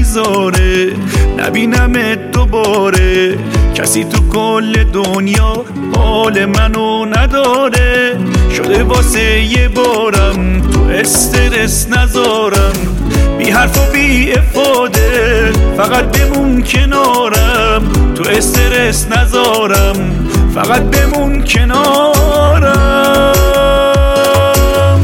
انتظاره نبینمت دوباره. کسی تو کل دنیا حال منو نداره. شده واسه یه بارم تو استرس نذارم. بی حرف و بی افاده فقط بمون کنارم. تو استرس نذارم فقط بمون کنارم.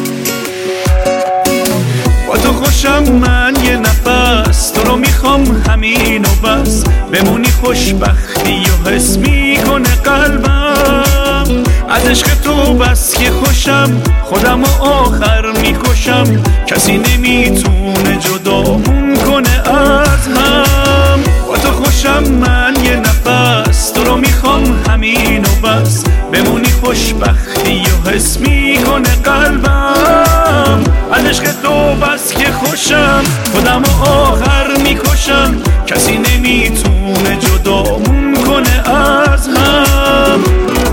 با تو خوشم من یه نفس، تو رو میخوام همین و بس. بمونی خوشبختی و حس میکنه قلبم. از عشق تو بس که خوشم، خودم آخر میکشم. کسی نمیتونه جدامون کنه از هم. با تو خوشم من یه نفس، تو رو میخوام همین و بس. بمونی خوشبختی و حس میکنه قلبم. از عشق تو بس که خوشم، خودم آخر میکشم. کسی نمیتونه جدامون کنه از هم.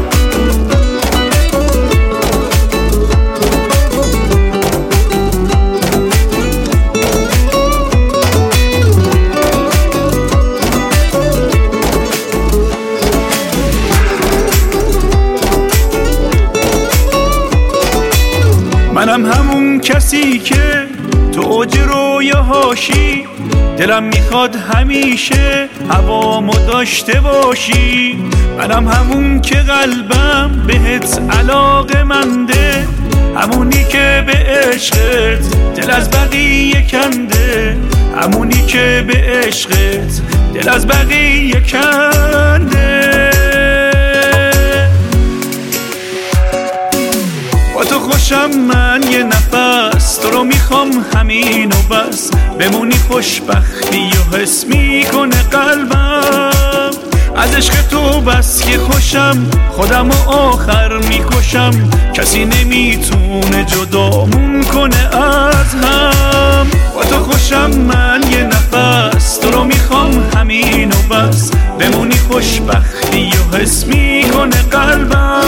منم همون کسی که تو اوج رویاهاشی. دلم میخواد همیشه هوامو داشته باشی. منم همون که قلبم بهت علاقه‌منده. همونی که به عشقت دل از بقیه کنده. همونی که به عشقت دل از بقیه کنده. با تو خوشم من یه نفس، تو رو میخوام همین و بس. بمونی خوشبختی و حس میکنه قلبم. از عشق تو بس که خوشم، خودم آخر میکشم. کسی نمیتونه جدامون کنه از هم. با تو خوشم من یه نفس، تو رو میخوام همین و بس. بمونی خوشبختی و حس میکنه قلبم.